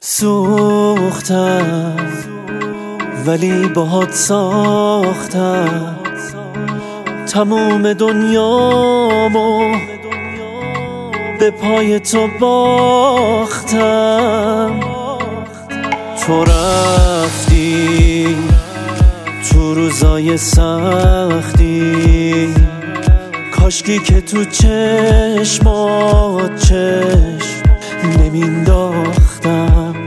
سوختم ولی باهات ساختم تموم دنیامو به پای تو باختم. تو رفتی تو روزای سختی، کاشکی که تو چشمات چشم نمینداختم.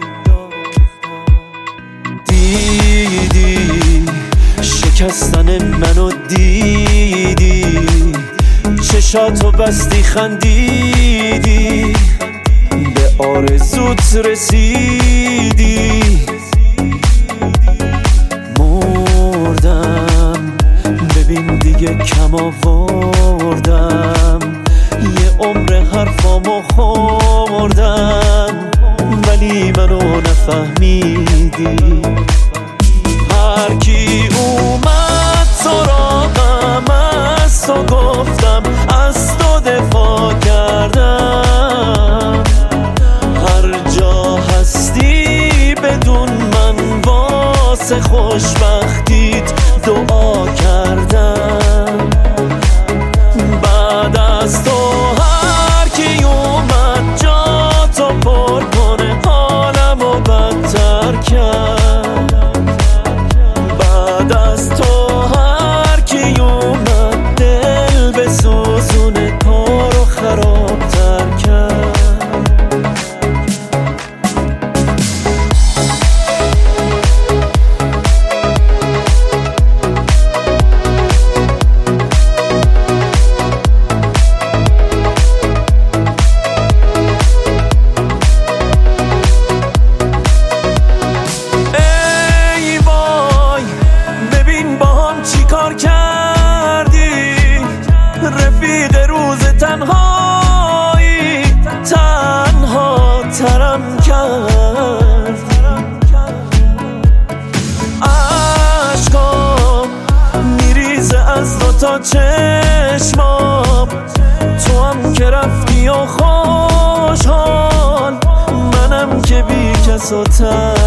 دیدی شکستن منو، دیدی چشاتو بستی خندیدی، به آرزوت رسیدی. مردم ببین دیگه کم آوردم، یه عمر حرفامو خوردم ولی منو نفهمیدی. هر کی اومد سراغم از تو گفتم، از تو دفاع کردم. هر جا هستی بدون من واسه خوشبختیت دعا کردم. بعد از تو هر کی اومد جا تو پر کنه، حالمو بدتر کرد. بعد از تو هر کی اومد دل بسوزونه، کارو خرابتر کرد. چیکار کردی رفیق روز تنهایی، تنها ترم کرد. عشقام میریزه از دو تا چشمام، تو هم که رفتی و خوشحال، منم که بی کس و تنها.